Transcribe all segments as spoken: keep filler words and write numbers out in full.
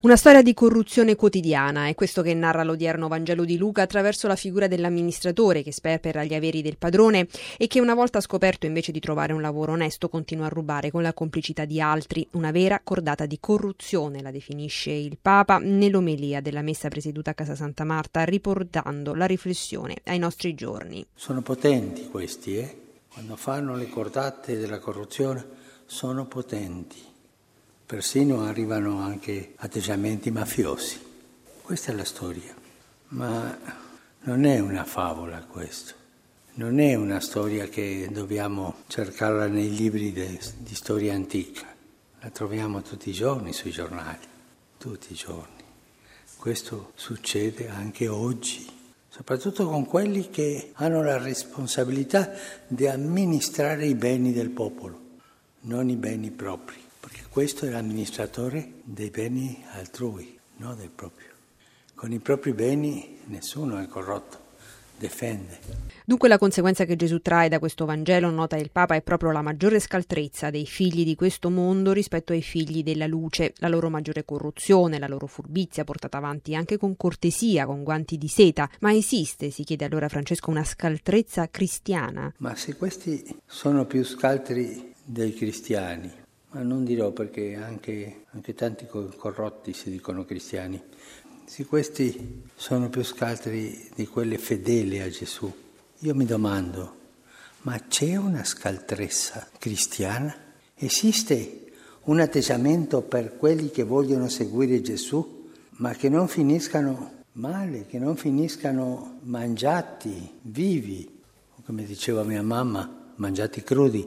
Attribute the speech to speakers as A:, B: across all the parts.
A: Una storia di corruzione quotidiana, è questo che narra l'odierno Vangelo di Luca attraverso la figura dell'amministratore che sperpera gli averi del padrone e che una volta scoperto invece di trovare un lavoro onesto continua a rubare con la complicità di altri. Una vera cordata di corruzione, la definisce il Papa nell'omelia della messa presieduta a Casa Santa Marta, riportando la riflessione ai nostri giorni.
B: Sono potenti questi, eh? Quando fanno le cordate della corruzione sono potenti. Persino arrivano anche atteggiamenti mafiosi. Questa è la storia. Ma non è una favola questo. Non è una storia che dobbiamo cercarla nei libri de, di storia antica. La troviamo tutti i giorni sui giornali, tutti i giorni. Questo succede anche oggi, soprattutto con quelli che hanno la responsabilità di amministrare i beni del popolo, non i beni propri. Perché questo è l'amministratore dei beni altrui, non del proprio. Con i propri beni nessuno è corrotto, difende.
A: Dunque la conseguenza che Gesù trae da questo Vangelo, nota il Papa, è proprio la maggiore scaltrezza dei figli di questo mondo rispetto ai figli della luce, la loro maggiore corruzione, la loro furbizia portata avanti anche con cortesia, con guanti di seta. Ma esiste, si chiede allora Francesco, una scaltrezza cristiana?
B: Ma se questi sono più scaltri dei cristiani, ma non dirò perché anche, anche tanti corrotti si dicono cristiani. Se questi sono più scaltri di quelli fedeli a Gesù, io mi domando, ma c'è una scaltrezza cristiana? Esiste un atteggiamento per quelli che vogliono seguire Gesù, ma che non finiscano male, che non finiscano mangiati, vivi, come diceva mia mamma, mangiati crudi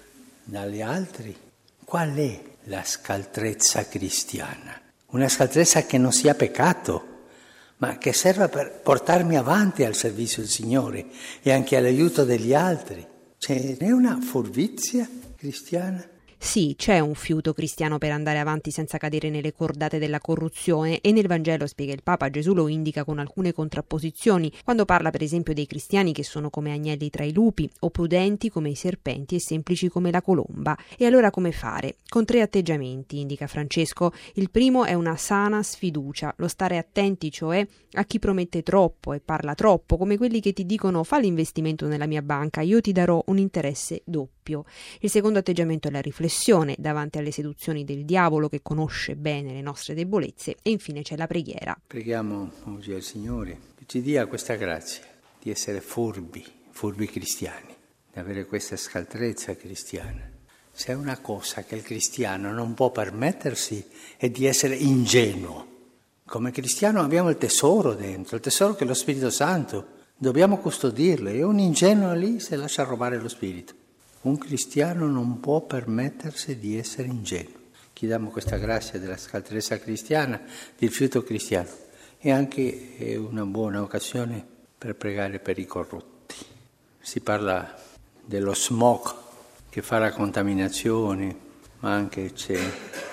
B: dagli altri? Qual è la scaltrezza cristiana? Una scaltrezza che non sia peccato, ma che serva per portarmi avanti al servizio del Signore e anche all'aiuto degli altri. C'è una furbizia cristiana?
A: Sì, c'è un fiuto cristiano per andare avanti senza cadere nelle cordate della corruzione e nel Vangelo, spiega il Papa, Gesù lo indica con alcune contrapposizioni, quando parla per esempio dei cristiani che sono come agnelli tra i lupi, o prudenti come i serpenti e semplici come la colomba. E allora come fare? Con tre atteggiamenti, indica Francesco. Il primo è una sana sfiducia, lo stare attenti cioè a chi promette troppo e parla troppo, come quelli che ti dicono fa l'investimento nella mia banca, io ti darò un interesse doppio. Il secondo atteggiamento è la riflessione davanti alle seduzioni del diavolo che conosce bene le nostre debolezze e infine c'è la preghiera.
B: Preghiamo oggi al Signore che ci dia questa grazia di essere furbi, furbi cristiani, di avere questa scaltrezza cristiana. Se è una cosa che il cristiano non può permettersi è di essere ingenuo. Come cristiano abbiamo il tesoro dentro, il tesoro che è lo Spirito Santo, dobbiamo custodirlo e un ingenuo lì si lascia rubare lo Spirito. Un cristiano non può permettersi di essere ingenuo. Chiediamo questa grazia della scaltrezza cristiana, del fiuto cristiano. E anche è una buona occasione per pregare per i corrotti. Si parla dello smog che fa la contaminazione, ma anche c'è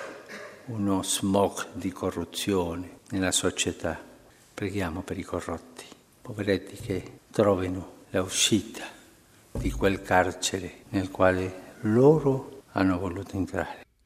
B: uno smog di corruzione nella società. Preghiamo per i corrotti, poveretti che trovino la uscita di quel carcere nel quale loro hanno voluto entrare.